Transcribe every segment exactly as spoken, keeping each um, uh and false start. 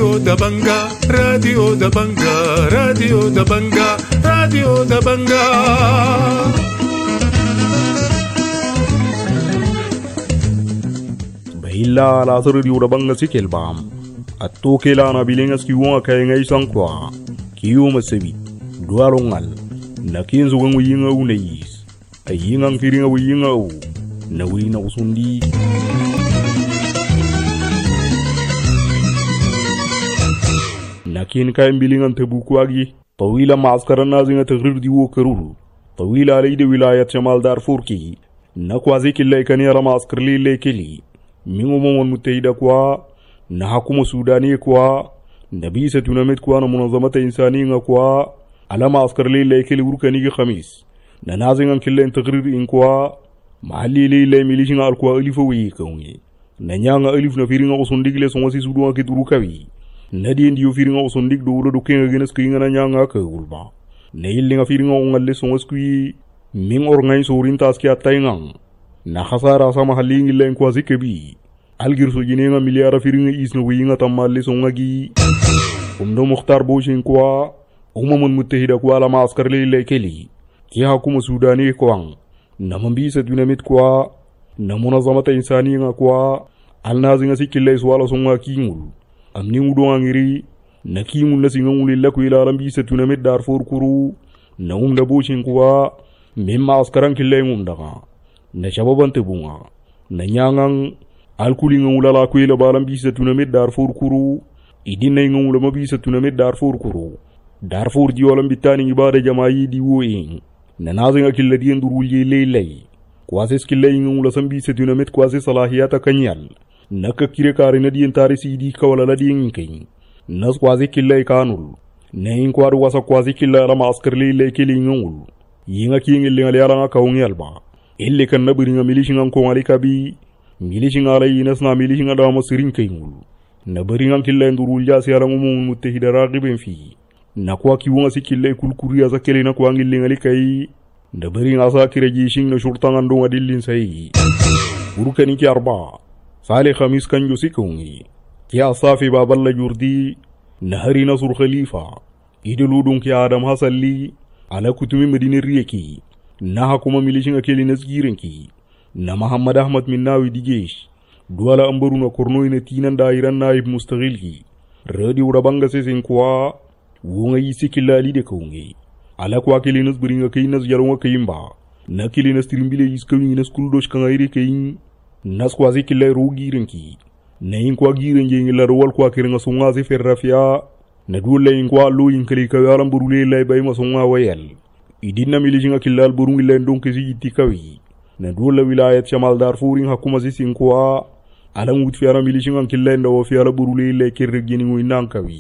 Radio da Banga, Radio da Banga, Radio da Banga, Radio da Banga. Baila la Radio da Banga sikelbam. Atto kela na bilingas kiwon kay ngay sankwa. Kiyo masabi. Duarongal. Nakinzo ng uyinga unais. Ayingang firinga uyinga u. Nawin na usundi. Nakin kay bilingan tabukwagi. Tawila maaskaran nazinga tagrir diwo karuru. Tawila alayde wilayat Shamal Darfur ki. Nakwazi killay kaniyara maaskar lile kili. Mingo momon mutahida kwa. Na hakuma Sudani kwa. Nabi sa tunamit kwa na munazamata insani nga kwa. Ala maaskar lile kili urkanigi khamis. Na nazingan killay tagrir in kwa. Mahali lile milishinga alkwa alifu wii kaungi. Na nyanga alif na firinga usundigile songwasi suduwa kiturukawi. Nadi ndiyo firinga usundig do ulo dukenga genes kuinga na nyanga ka ulba. Na ili nga firinga ungalle songwas kui ming orngai sorin taski ataingang. Na khasara sa mahali ngile nkwa zikebi. Algir so jinenga miliara firinga isna wiyinga tamali songagi. Umdo Mukhtar Boshin kwa umamun mutahida kwa ala maaskar lile keli. Kia hakuma Sudani kwang. Na mambisa dunamit kwa. Na munazamata insani nga kwa. Alnazi nga sikile swala songa kingul. Amni udo angiri. Na kingul na singa ulila kwa ila rambisa dunamit Darfur kuru. Na umda Boshin kwa. Mimma askaran kile ngumdaka. Na shababante bunga. Na nyangang. Alkuli nga ulala kwa ila barambisa dunamit Darfur kuru. Idina nga ulama bisa dunamit Darfur kuru. Darfur diwalam bitani ibada jamayi diwo ing. Na nazinga killa diyan durulye leylay. Kwasis killa inga ula sambi se dunamit kwasis salahiyata kanyal. Naka kire karina diyan tari sidi kawalala diyan inkayin. Nas kwasis killa ikanul. Na inkwadu wasa kwasis killa ala maaskar leylay kili inga ul. Yinga kiyin ili nga liyala nga kaungi alba. Ili kan nabiri nga milishinga nkongali kabi. Milishinga ala inas na milishinga dama sirin kayingul. Nabiri nga killa indurulya siyara ngumungun mutahida raqiben fi. Na kwa kiwunga si killa kulkuri asa kele na kwa ngili ngali kai. Na bari nga sa kire jishing na shurtangan dunga dillin sayi. Uruka ni ki arba. Sale khamis kanjo si kaungi. Kia asafi baballa jurdi. Na hari nasur khalifa. Idiludung ki Adam Hasalli. Ala kutumi medini riyeki. Na hakuma milishinga kele nasgirenki. Na Muhammad Ahmad Minnawi digesh. Duala ambaru na kornoi na tinan dairan naib mustaghilki. Radio Dabanga sesin kwa. Wunga yisi killa ali de kaungi. Ala kwa kilinas bringa kainas yarunga kaimba. Na kilinas tirimbile yiskawing nas kuldosh kangairi kain. Nas kwa zi killa rugi renki. Na in kwa girenje ngila rawal kwa kirenga sunga zi ferrafia. Na dula in kwa lo in kali kawaram burule lai bayma sunga wayal. Idina milishinga killa alburungi lendong kisi itikawi. Na dula wilayat Shamal Darfur in hakuma zi sinkwa. Ala ngutfiara milishinga killa enda wafiara burule lai kirregini nguinankawi.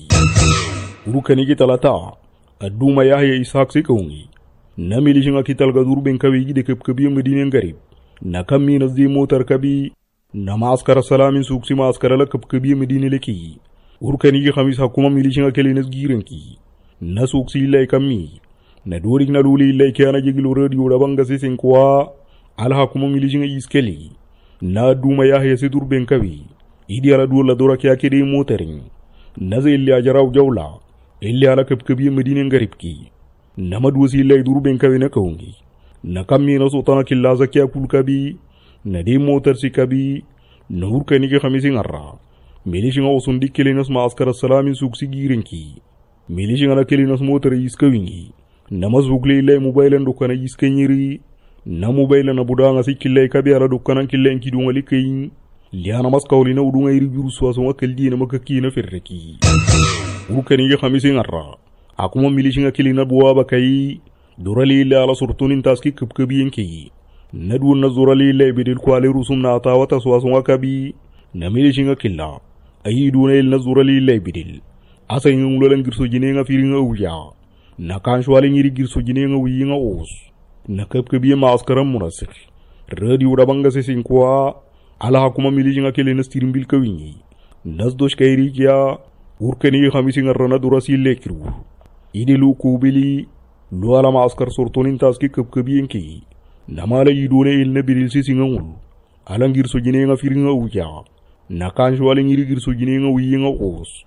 Urukani ki talata. Aduma Yahya Ishaq si kaungi. Na milishinga kital gadur ben kawi de kep kabi medinen garib. Na kammi nazdi motar kabi. Na maaskar salamin suksi maaskar la kep kabi medine leki. Urukani ki khamis hakuma milishinga kele nas girenki. Na suksi ilay kammi. Na dorik na luli ilay kiana jigilo radio Dabanga si senkwa. Ala hakuma milishinga iskeli. Na aduma Yahya si dur ben kawi. Idi ala dur la dora kia kede motaring. Naze illi ajaraw jawla. Illi ala kabkabiya medine ngaribki. Namad wasi illay duruben kawe na kaungi. Na kammi na sotana killa zakia kulkabi. Na de motar si kabi. Na hurkani ke khamisi ngarra. Milishinga usundi kelinas maaskara salamin suksi girenki. Milishinga na kelinas motar iskawingi. Namaz bukle illay mobilan dukana iskanyiri. Na mobila na budanga si killay kabi ala dukana killay nkidunga likayin. Liana maskawli na udunga iri juruswa songa kaldi na makaki na ferreki. Urukani ke khamisi ngarra. Akuma milishinga kilina buwaba kai. Durali illa ala surtunin taski kipkabi yenki. Nadu na zurali illa ibidil kwale rusum na atawata swasonga kabi. Na milishinga killa. Ayidu na illa zurali illa ibidil. Asa inga ulalan girso jinenga firinga uya. Na kanshwale ngiri girso jinenga uyinga os. Na kipkabi maaskaram munasik. Radio Dabanga sesinkwa. Ala hakuma milishinga kilina stirimbil kawingi. Nasdosh kairi kia. Urkani khamisi ngarrana durasi lekru. Idi lu kubili. Lu ala maaskar sortonin taski kipkabi yenki. Namala yidone ilne biril sisingangul. Ala ngir so jinenga firinga uya. Na kanshwale ngiri girso jinenga uyinga os.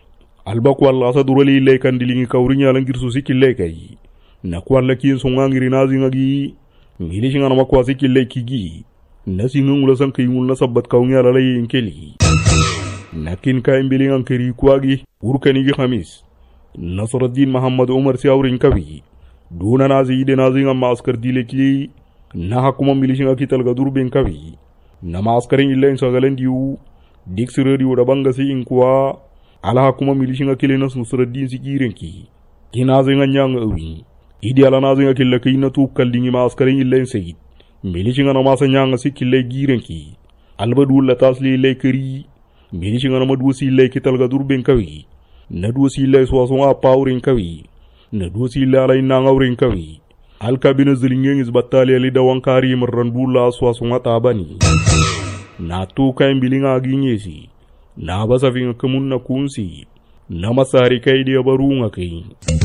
alba kwalla asa durali le kan dilingi kawrinya langir susi kille kai na kwalla kin songangiri nazi ngagi milishi ngana makwasi kille kigi nasi ngula san kai ngul nasabat kawnya la lay inkeli nakin kay mbilingan kiri kwagi urkani gi khamis Nasruddin Muhammad Umar si awrin kawi duna nazi de nazi ngam maskar dile ki na hakuma milishi ngaki talga durben kawi na maskarin illa sagalen diu diksirodi wada banga si inkwa ala hakuma milishi ngaki le nas Nasruddin si kirenki kinazi nganyang awi idi ala nazi ngaki la kayna tu kallingi maskarin illa sayid milishi ngana masa nyanga si kille girenki albadul la tasli le kari milishi ngana madusi le ki talga durben kawi na dusi le swaso a paurin kawi na dusi le ala ina ngawrin kawi alkabina zilingen is battali ali da wankari marrandula swaso ngata bani na to kai bilinga ginyesi na basa finga kamun na kunsi na masari kai dia barunga kai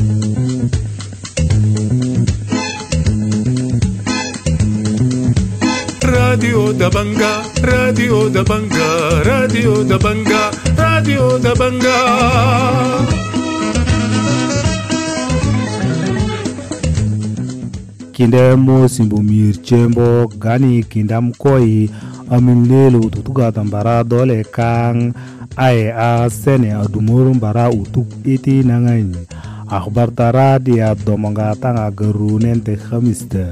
Radio da Banga, Radio da Banga, Radio da Banga, Radio da Banga. Kinde mo simbumir chembo gani kindam koi amin lelo tutuga tambara dole kang ai a sene adumurum bara utuk iti nangain akhbar tara dia domonga tanga gerunen te khamiste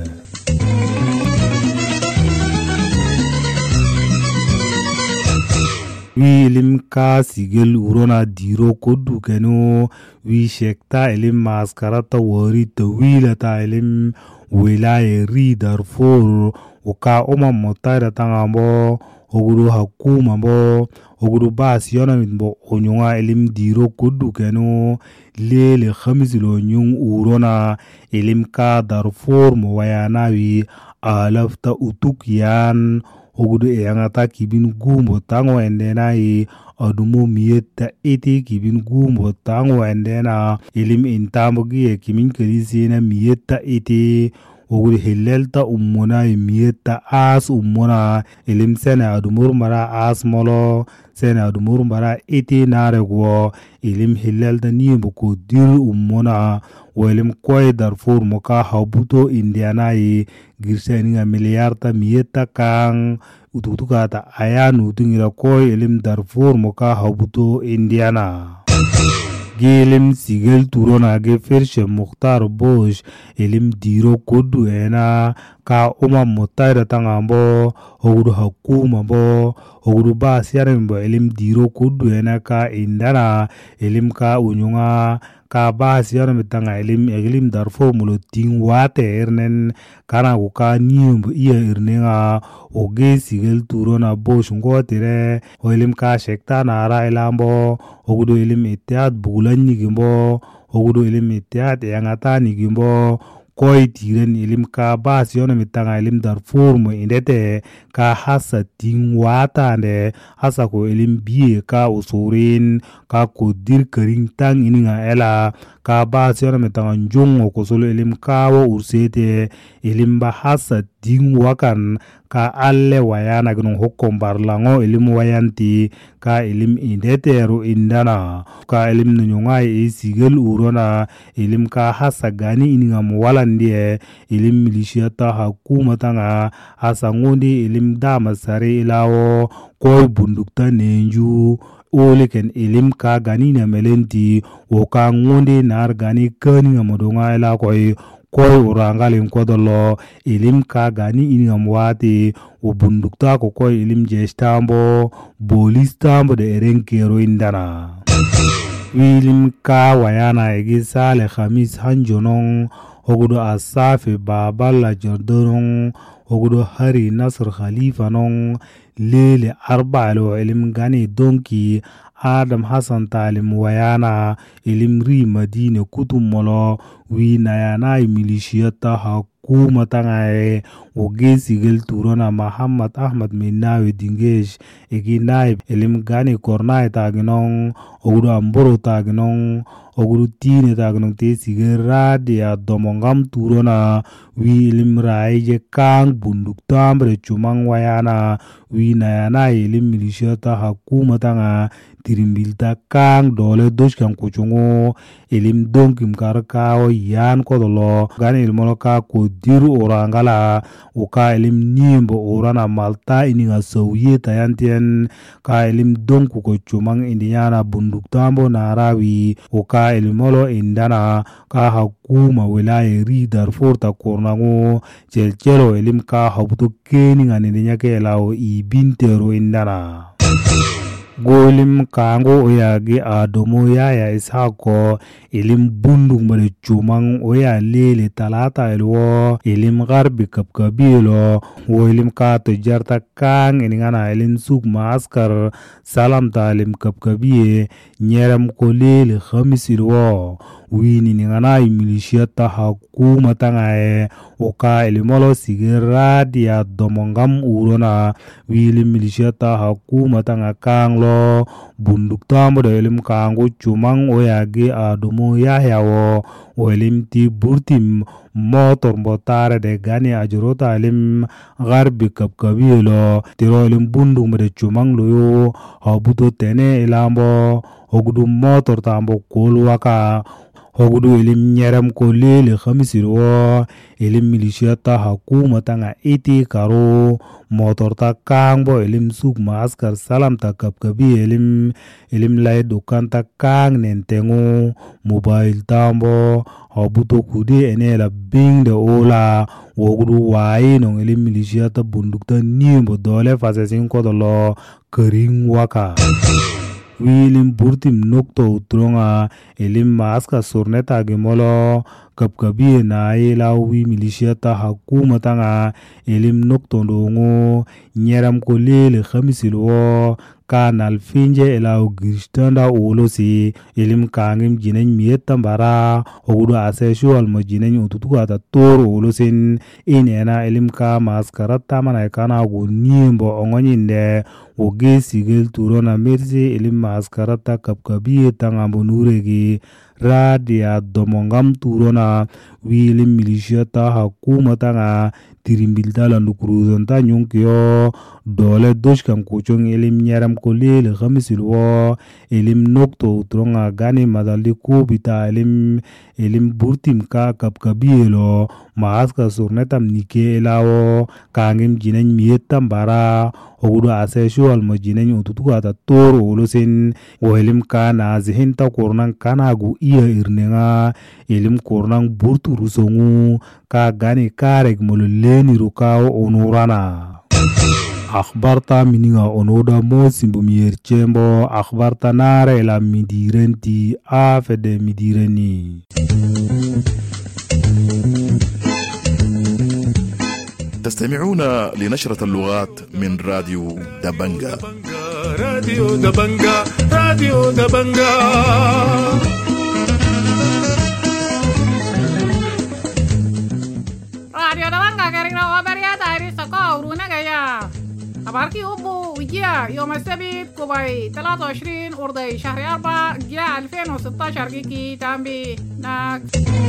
wi ilim ka sigel urona diro kodu keno wi shekta ilim maskarata wari ta wila ta ilim wilaya ri Darfur uka oma motara tangambo oguru hakuma bo oguru bas yona mitbo onyunga ilim diro kodu keno lele khamisilo nyung urona ilim ka Darfur mo wayana wi alafta utuk yan ogudu eyangata kibin gumbo tango endena i adumo mieta eti kibin gumbo tango endena ilim intambo giye kimin kelisina mieta eti ogudu hilelta ummona i mieta as ummona ilim sena adumur mara as molo sena adumur mara eti naregwo ilim hilelta nimbo ko dir ummona welim koy Darfur moka habuto indiana i girseni miliyarta mieta kang utukata ayanu tungira koy ilim Darfur moka habuto indiana gelim sigel turona ge fershe Mukhtar Bosh ilim diro kodu ena ka uma motayra tangambo ogudu hakuma bo ogudu bas yarambo ilim diro kodu ena ka indana ilim ka unyunga ka bas yaram tanga ilim ilim Darfur mulo ting wate ernen kana ko ka nium iya ernenga oge sigel turona Bosh ngotere o ilim ka shekta na ra ilambo ogudu ilim itiad bulanyi gimbo ogudu ilim itiad yangata ni gimbo koy tiren ilim ka bas yona mitanga ilim Darfur mo indete ka hasa ting wata ande hasa ko ilim biye ka usurin ka ko dir karing tang ininga ela ka bas yona mitanga njongo ko solo ilim ka wo ursete ilim ba hasa ting wakan ka alle wayana gnong hokkom barlango ilim wayanti ka ilim indetero indana ka ilim nunyonga e sigel urona ilim ka hasa gani ininga mwalandie ilim milishiyata hakuma tanga hasa ngondi ilim dama sare ilawo koy bundukta nenju oleken ilim ka gani na melenti woka ngondi nar gani kani ngamodonga ila koy koy urangalin kodolo ilim ka gani iningam wati ubundukta ko koy ilim jestambo bolistambo de erenkero indana ilim ka wayana egi sale khamis hanjonong ogudo asafe babala jordonon ogudo hari nasr khalifa non lele arbalo ilim gani donki Adam Hassan Talim wayana ilim ri Madina kutum molo wi nayana milishiyata hakuma tangae oge sigel turona Muhammad Ahmad Minawi Dingesh egi naib ilim gani kornai taginong ogudo amboro taginong oguru tine tagnong te sigera dia domongam turona wi ilim raije kang bunduk tambre cumang wayana wi nayana ilim milisiata hakuma tanga tirimbilta kang dole doshkan kuchungo ilim donkim karkao yan kodolo gani ilmono ka kodiru orangala uka ilim nimbo orana malta ininga sauye tayantien ka ilim donku ko cumang indiana bunduk tambo narawi uka ilmolo indana ka hakuma wilaya ri Darfur ta kornango chelchelo ilim ka habuto keninga nindinya ke lao ibintero indana golim kango oyagi adomo yaya ishako ilim bundung mare cumang oya lele talata elwo ilim garbi kapkabilo wo ilim ka to jarta kang iningana ilim suk maskar salam talim kapkabiye nyeram ko lele khamis ilwo wini ningana milisia ta hakuma tangae oka ilimolo sigera dia domongam urona wili milisia ta hakuma tanga kanglo bunduk tambo de ilim kango cumang oyagi adumo yahyawo o ilim ti burtim motor mbotare de gani ajurota ilim garbi kapkabilo tiro ilim bunduk mede cumang loyo habuto tene ilambo ogudu motor tambo kolwaka hogudu ilim nyeram ko lele khamisiro ilim milisia ta hakuma tanga iti karo motor ta kangbo ilim suk maskar salam ta kapkabi ilim ilim lay dukan ta kang nentengo mobile tambo habuto kude enela bing de ola wogudu wae non ilim milisia ta bunduk ta nimbo dole fasesin kodolo kering waka wilim burtim nokto utronga elim maska sorneta gemolo kapkabi na ila wi milisia ta hakuma tanga elim nokto ndongo nyeram ko lele khamisilwo kanal finje ila girstanda olosi elim kangim jinen mietambara ogudo aseshual mo jinen ututuka ta tor olosin inena elim ka maskarata mana kana go nimbo ongonyinde oge sigel turona mersi elim maskarata kapkabi tanga bonuregi radia domongam turona wilim milisia ta hakuma tanga tirimbilta la nukruzonta nyunkyo dole doshkan kuchong elim nyaram ko lele khamisilwo elim nokto utronga gani madali kubita elim elim burtim ka kapkabilo maaska surnetam nike elawo kangim jinen mietam bara ogudu aseshual mo jinen ututuka ta toro olosin o elim kana zihinta kornan kana gu iya irnenga elim kornan burtu rusongu ka gani karek molo leni rukao onurana akhbarta mininga onoda mo simbumier chembo akhbarta nare la midirenti afede midireni تستمعون لنشرة اللغات من راديو دبنجا. راديو دبنجا راديو دبنجا راديو دبنجا كرينا وبريا تاريخ سكاورونا جايا أباركي أبو وجيا يوم السبت كوباي ثلاثة وعشرين أردي شهر أربعة جاء ألفين وستة عشر كيكي تامبي ناك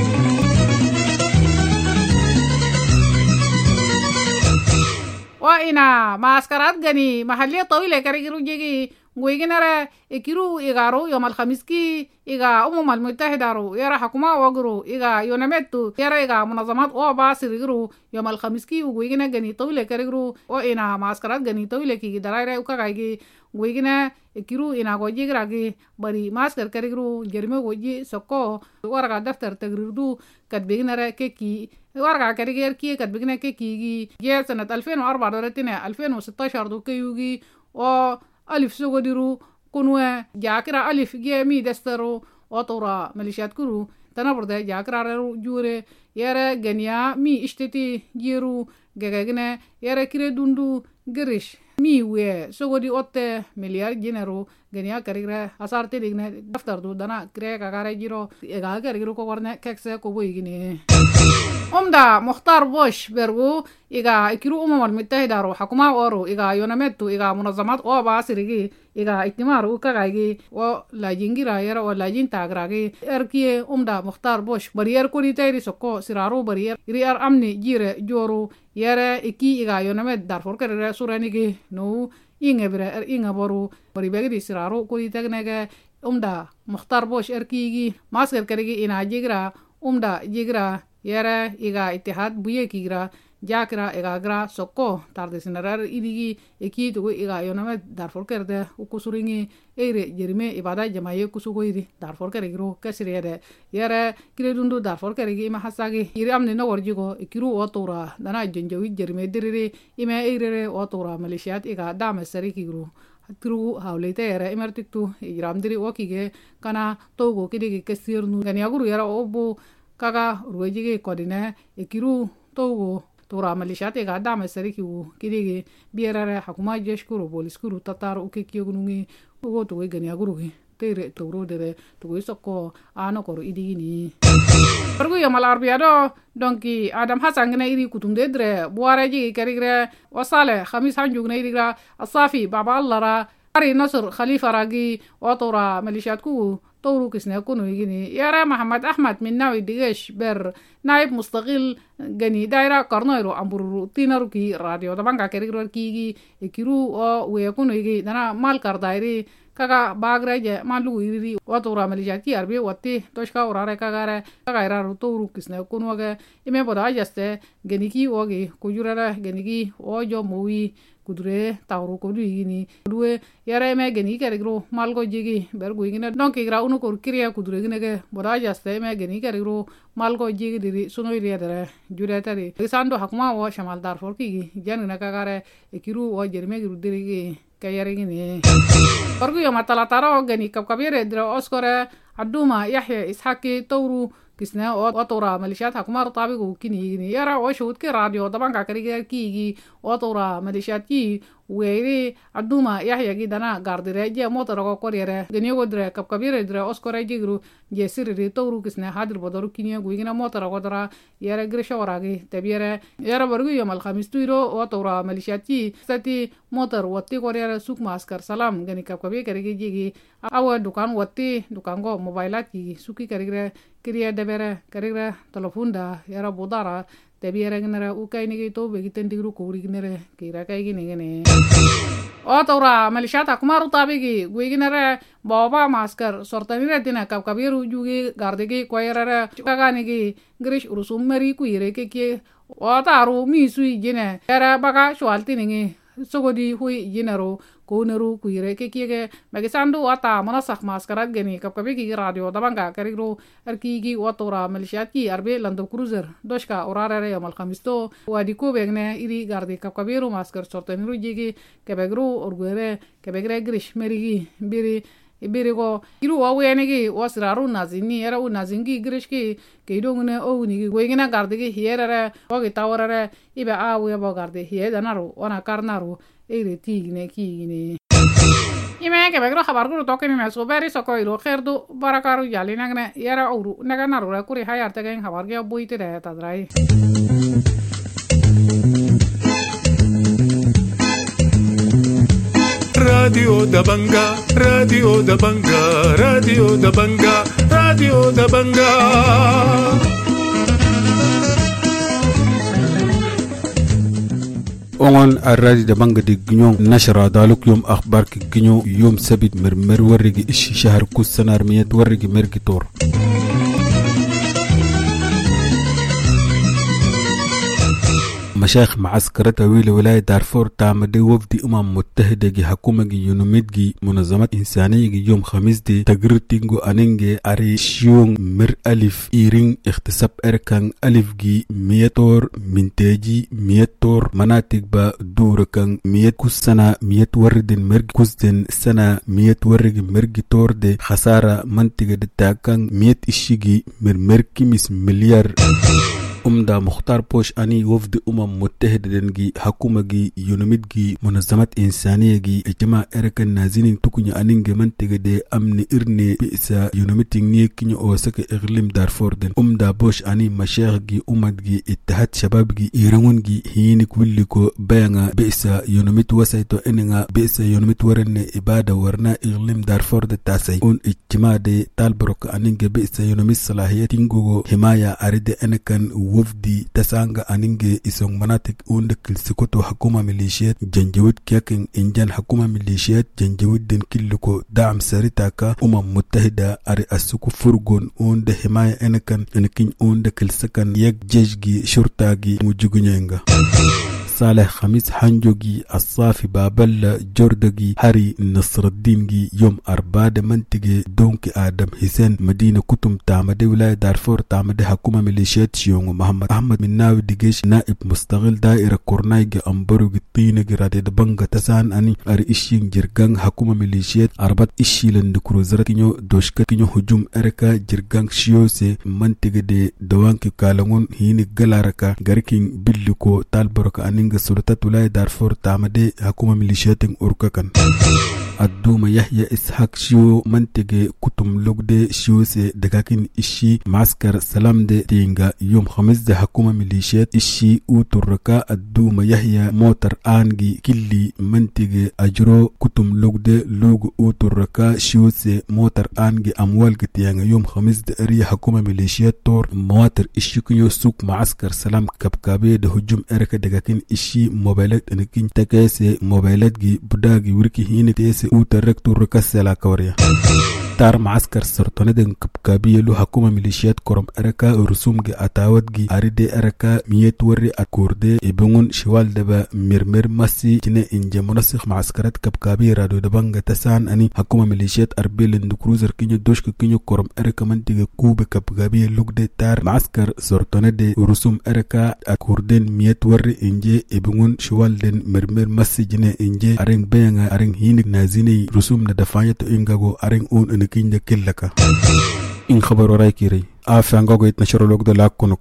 وإنا معسكرات غني محلية طويلة كريجرو جيجي ويجنرا إكيرو إيجارو يوم الخميس كي إيجا أمم المتحدة رو يرى حكومة وغرو إيجا يونمتو يرى إيجا منظمات أوبا سيرجرو يوم الخميس كي ويجنا غني طويلة كريجرو وإنا معسكرات غني طويلة كي درايرة وكاجي ويجنا إكيرو إنا غوجي غراجي بري معسكر كريجرو جرمي غوجي سكو ورقة دفتر تغريردو كتبينرا كيكي ورقة كريجر كي كتبينرا كيكي جاء سنة ألفين وأربعة دورتنا ألفين وستة عشر دو كيوجي و ألف سوغديرو كونوا جاكرا ألف جيمي دسترو وطورا ميليشيات كرو تنبرد جاكرا جوري يرى غنيا مي اشتتي جيرو غغغنا يرى كري دوندو غريش مي وي سوغدي اوت مليار جينرو غنيا كريغرا اسارتي ديغنا دفتر دو دنا كري كاغارا جيرو اغا كريغرو كو ورنا ككسه كو بويغني أمدا مختار بوش برغو إيغا إكيرو أمم المتحدة رو حكومة أورو إيغا يونمتو إيغا منظمات أو باسريغي إيغا اجتماع رو كغايغي و لاجينغي رايرا و لاجين تاغراغي إركي أمدا مختار بوش برير كوري تايري سوكو سرارو برير إريار أمني جيري جورو يرى إكي إيغا يونمت دارفور كرير سورانيغي نو إيغا برير إيغا بورو بريباغي دي سرارو كوري تاغناغا أمدا مختار بوش إركيغي ماسكر كريغي إنا جيغرا أمدا جيغرا yara iga itihad buye kigra jakra iga gra sokko tardesinerar idigi eki to iga yoname darfor kerde ukusuringi eire jerime ibada jamaye kusugo idi darfor kerigro kasirede yara kiredundu darfor kerigi ma hasagi iri amne no warjigo ikiru otora dana jenjawi jerime dirire ime eire otora malaysiat iga dame sarikigro tru hawlete yara imartiktu iramdiri okige kana togo kidigi kesirnu ganiaguru yara obu kaga ruwejige kodine ikiru togo tora malishate ga dama sariki u kidege bierare hakuma jeshkuru boliskuru tatar uke kiyogunungi ugo to gani agurugi tere toro dere to isoko ano koru idigini pergu ya mal arbiado donki adam hasan gna iri kutumde dre buareji karigre wasale khamis hanjugne irigra asafi baba allara ari nasr khalifa ragi watora malishatku طورو كسنا كونو يجيني يا محمد أحمد من ناوي ديش بر نائب مستقل جني دايرة كارنايرو أمبرو تينارو كي راديو طبعا كاكيرو كيجي يكيرو أو ويكونو يجي دنا مال كاردايري كاكا باغراجة مالو يري وطورا مليجاتي أربي واتي توشكا ورارة كاكارة كاكايرارو طورو كسنا كونو وغا إمي بدا جسته جني كي وغي كجورة جني كي وجو موي kudure tawru ko du yini duwe yare me geni kerigro malgo jigi bergo yini donc igra unu ko kriya kudure gine ke boda jaste me geni kerigro malgo jigi diri suno iriya dere jure tari sando hakuma wo shamal darfor ki jan na kagare ekiru wo jerme giru diri ki kayare gini bergo yo matala taro geni kap kabire dro oskore aduma yahya ishaqi tawru kisna otora malishat hakuma tabigo kini gini yara wo shut ke radio taban ka kariga ki otora malishat ki weiri aduma yahya gi dana gardire je motor ko korere geni godre kap kabire dre oskore jigru je sirri tawru kisna hadir bodoru kini guigina motor ko dara yara grisha waragi tabire yara bargu yomal khamis tuiro otora malishat ki sati motor watti korere suk maskar salam geni kap kabire karigi jigi awa dukan watti dukan go mobilat ki suki karigre kiriya debere karigre telefon yara bodara tabiere gnere ukaini gi to be gitendigru kuri gnere kira kai gine gene o tora malishata kumaru tabigi guignere baba masker sortanire dina kap kabiru jugi gardegi koyere kagani gi grish urusum meri kuire ke ke o taru misui gine era baga shwaltiningi sogodi hui jinero koneru kuire ke ke magisandu ata manasak maskarat geni kap kabigi radio dabanga karigro arkigi watora malishat ki arbe lando cruiser doshka orarare yamal khamisto wadi ko begne iri gardi kap kabiru maskar sorteniru jigi kebegru orguere kebegre grish merigi biri ibirigo iru wawenigi wasraru nazini era u nazingi grishki keidongne ownigi wegina gardigi hierere ogi tawarare ibe awe bo gardi hiedanaru ona karnaru ere tigne kigine ime kebegro khabargu tokeni na soberi sokoiro kherdu barakaru yalinagne yara uru naganaru kuri hayarte gen khabarge boite de tadrai Radio Dabanga, Radio Dabanga, Radio Dabanga, Radio Dabanga. أون الراديو دبانغ دي جنيو نشر دالك يوم أخبار كجنيو يوم سبت مرمر ورقي إشي شهر كل سنة رميت ورقي مرقي تور مشايخ معسكرة طويل ولاية دارفور تعمد وفد أمم متحدة جي حكومة جي يونوميد جي منظمات إنسانية جي يوم خميس دي تقرر تنجو أننجي أري شيون مر ألف إيرين اختصاب إركان ألف جي ميتور منتاجي ميتور مناطق با دور كان ميت كس سنة ميت وردن مرق كسدن سنة ميت ورق مرق تور دي خسارة منطقة دتا كان ميت إشيجي مر مركي مس مليار أمدا مختار بوش أني وفد أمم متحدة دنجي حكومة جي يونميد جي منظمات إنسانية جي اجتماع إركا نازين تكوني أنينج منتج دي أمن إرني بإسا يونميد تنية كني أوسك إغليم دارفور دن أمدا بوش أني مشايخ جي أمد جي اتحاد شباب جي إيرانون جي هينك وليكو بيانا بإسا يونميد وسايتو إننا بإسا يونميد ورن إبادة ورنا إغليم دارفور دي تاسي أون اجتماع دي تالبروك أنينج بإسا يونميد صلاحية تنجو حماية أريد أنكن وفدي تسانغ أنينج إسون مناطق أوندك السكوتو حكومة ميليشيات جنجويد كيكن إنجان حكومة ميليشيات جنجويد دن كلكو دعم ساريتاكا أمم متحدة أري أسوكو فرغون أوند حماية أنكن أنكين أوندك السكن يك جيشجي شرطاجي موجوغنينغا صالح خميس حنجوجي الصافي بابل جوردجي هاري نصر الدين جي يوم أربعة منتجي دونك آدم حسين مدينة كتم تعمد ولاية دارفور تعمد حكومة ميليشيات شيون محمد أحمد مناوي ديجيش نائب مستقل دائرة كورنايجي أمبروجي طينجي رادي دبنغ تسان أني أري إشين جرغان حكومة ميليشيات أربات إشيلن دكروزر كينيو دوشكا كينيو هجوم أركا جرغان شيوسي منتجي دي دوانكي كالنون هيني غلاركا غاركين بلوكو تالبروك أني سلطات ولاية دارفور تعمد حكومة ميليشيات أوركاكن الدوما يحيى إسحاق شيو منتج كتم لوجد شيو سي دكاكين إشي معسكر سلام دي تينغا يوم خميس دي حكومة ميليشيات إشي أوتركا الدوما يحيى موتر آنجي كلي منتج أجرو كتم لوجد لوج أوتركا شيو سي موتر آنجي أموال تينغا يوم خميس دي أري حكومة ميليشيات تور مواتر إشي كنيو سوق معسكر سلام كبكابي ده هجوم أركا دكاكين إشي موبايلات أنكين تكاسي موبايلات جي بداجي وركي هيني تيسي وتركتو ركسلا كوريا تار معسكر سرطاندن كبكابية لو حكومة ميليشيات كورم أركا رسومجي أتاودجي أريدي أركا ميت وري أكوردي إبنون شوال دبا مرمر مسي جنة إنجا منسخ معسكرات كبكابية رادو دبانغ تسان أني حكومة ميليشيات أربيلن دكروزر كينيو دوشك كينيو كورم أركا منتيجي كوب كبكابية لوكدي تار معسكر سرطاندي رسوم أركا أكوردين ميت وري إنجي إبنون شوال دن مرمر مسي جنة إنجي أرين بيانا أرين هينك نازيني رسوم ندفايتو إنغاغو أرين أون أنكين كلك إن خبر رايكي ري آفان غوغو يتنشر لوك دو لاكونوك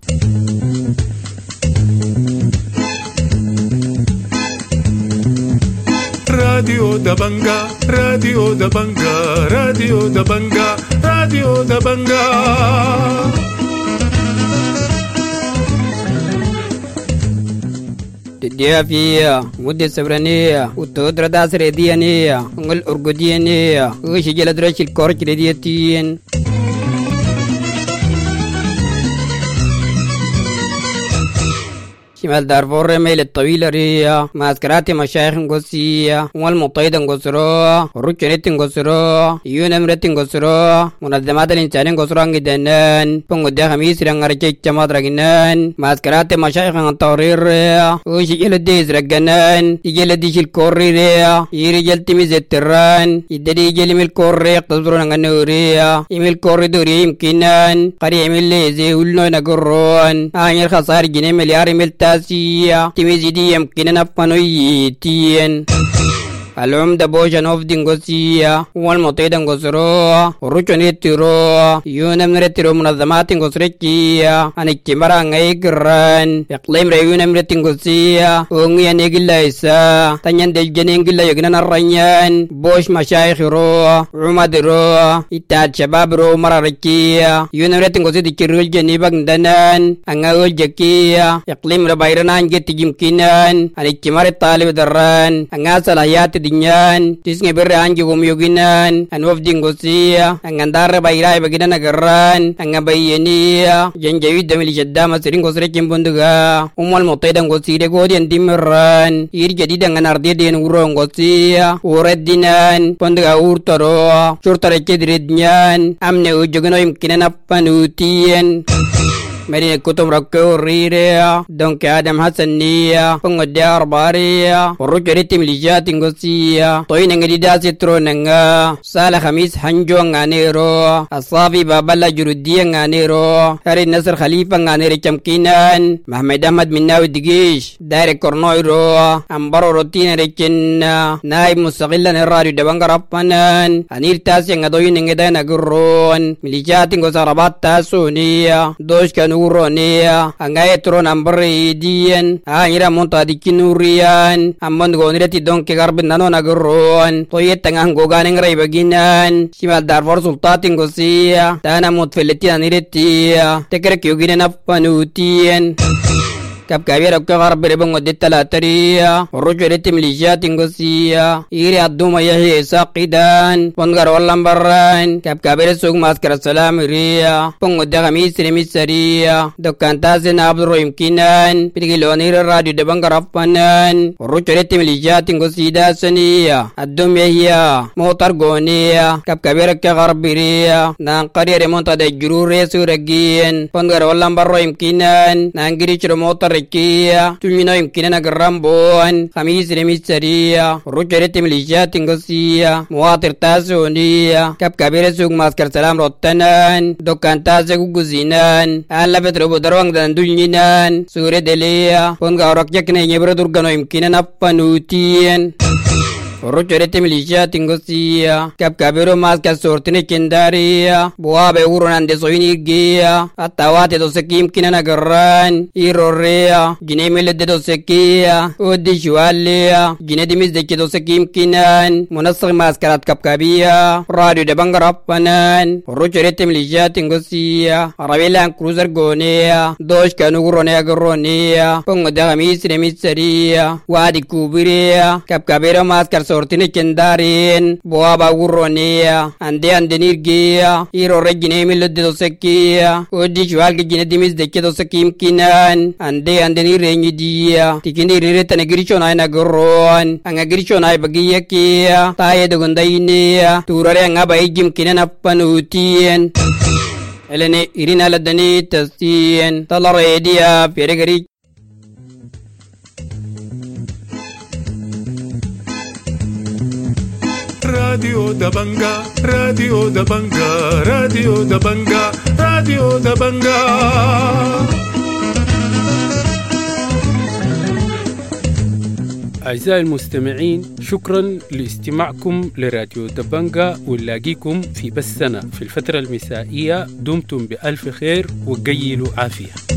راديو دبنجا راديو دبنجا راديو دبنجا راديو دبنجا الديافية مدة سبرانية وتودر داس ريديانية ونقل أرقوديانية وشي جلد رشي الكورج ريدياتين شمال دارفور ميل الطويلة ريا ماسكرات مشايخ نقصية والمطيدة نقصروا والرجنة نقصروا يونمرة نقصروا منظمات الإنسان نقصروا عندنا بنقول خميس رنغرجة جماعة رجنان ماسكرات مشايخ التورير ريا وشيل الديز رجنان يجيل الديش الكوري ريا يرجل تميز التران يدري يجيل من الكوري يقتصروا عن ريا يميل كوري دوري يمكنان قري يميل ليزي ولنو نقرون آخر خسار جنيه مليار ملتا سيا تميزيدي يمكننا فنويتين العمدة بوشن اوف دينغوسيا والمطيدة نغسروا ورچوني تيروا يونم نرتيروا منظمات نغسركيا انكتمرا نغيقران اقليم ريونم نرتينغوسيا ونغيا نغلا إسا تنين دلجنين غلا يغنان الرنيان بوش مشايخ رو عمد رو اتاد شباب رو مراركيا يونم نرتينغوسي تكرول جنيبك ندنان انغاول جكيا اقليم ربايرنان جت جمكنان انكتمر الطالب دران انغا صلاحيات dinyan tisnge berre anji gum yoginan an wafdin gosia an andare bayrai bagina nagaran an bayeniya janjawi damili jaddama sirin gosre kimbunduga ummal mutaidan gosire godian dimran ir jadi dengan arde den urong gosia ureddinan ponduga urtoro curtare kedrednyan amne ujogno imkinan appanutien مدينة كتب ركو ريريا دونك آدم حسنية فنغديار باريا ورجل تمليجات نغسية طوين نغديدا سترو نغا سال خميس حنجو نغانيرو الصافي بابالا جرودية نغانيرو هاري نصر خليفة نغانيري چمكينان محمد أحمد مناوي دقيش داير كورنويرو أمبرو روتين ريكينا نائب مستقلا نراريو دبانغ رفنان أنير تاسي نغدوين نغدا نغرون مليجات نغساربات تاسونية دوش كانو uroniya anga etron ambre dien ayira monta dikinurian amon gonireti donke garbin nano nagron toyetang goganing raibaginan simal darfor sultatin gosia tana mutfeleti aniretia tekere kyugine napanutien kap kabira ka garbere bongo detala tariya rujureti milija tingosia iri aduma yahi saqidan pongar wallan barran kap kabira sug maskara salam riya pongo daga misri misriya dokkan tazen abduro imkinan pirgiloni radio de bangarapanan rujureti milija tingosida saniya adum yahiya motar goniya kap kabira ka garbiriya nan qarire monta de jurure suragien pongar wallan barro imkinan nangiri chiro motar kia tumino imkinana garambon khamis remisariya rujereti milija tingosia muatir tasonia kap kabire sug maskar salam rotanan dokan tase guguzinan alla betro bodarwang dan dulninan sure delia ponga orak yakne nyebro durgano imkinana panutien Rujereti milija tingosia kap kabiro maskar sortine kendaria buabe uronan de soini gia atawate do sekim kinana garran irorea gine mele de do sekia odi jualia gine dimis de do sekim kinan munasir maskarat kap kabia radio de bangarapanan rujereti milija tingosia ravelan cruiser gonea dosh kanu uronea garronia pongo da misre miseria wadi kubiria kap kabiro maskar sortine kendarin boaba urronia ande ande nirgia iro regine milde do sekia odi jwal gine dimis de kedo sekim kinan ande ande nirengi dia tikini rireta negiricho na na gorron anga giricho na bagiya kia taye de gondainia turare anga baigim kinan appanutien elene irina ladani tasien talaredia peregari Radio da Banga, Radio da Banga, Radio da Banga, Radio da Banga. أعزائي المستمعين، شكرا لاستماعكم لراديو دبنجا، ونلاقيكم في بثنا في الفترة المسائية. دمتم بألف خير وقيلوا عافية.